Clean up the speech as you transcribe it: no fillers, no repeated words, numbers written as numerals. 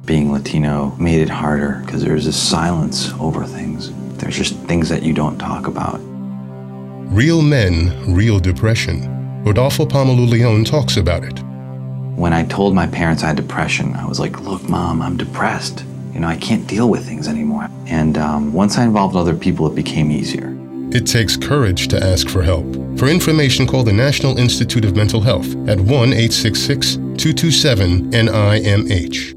being Latino made it harder because there's this silence over things. There's just things that you don't talk about. Real men, real depression. Rodolfo Pomalu Leon talks about it. When I told my parents I had depression, I was like, look, Mom, I'm depressed. I can't deal with things anymore. And once I involved other people, it became easier. It takes courage to ask for help. For information, call the National Institute of Mental Health at 1-866-227-NIMH.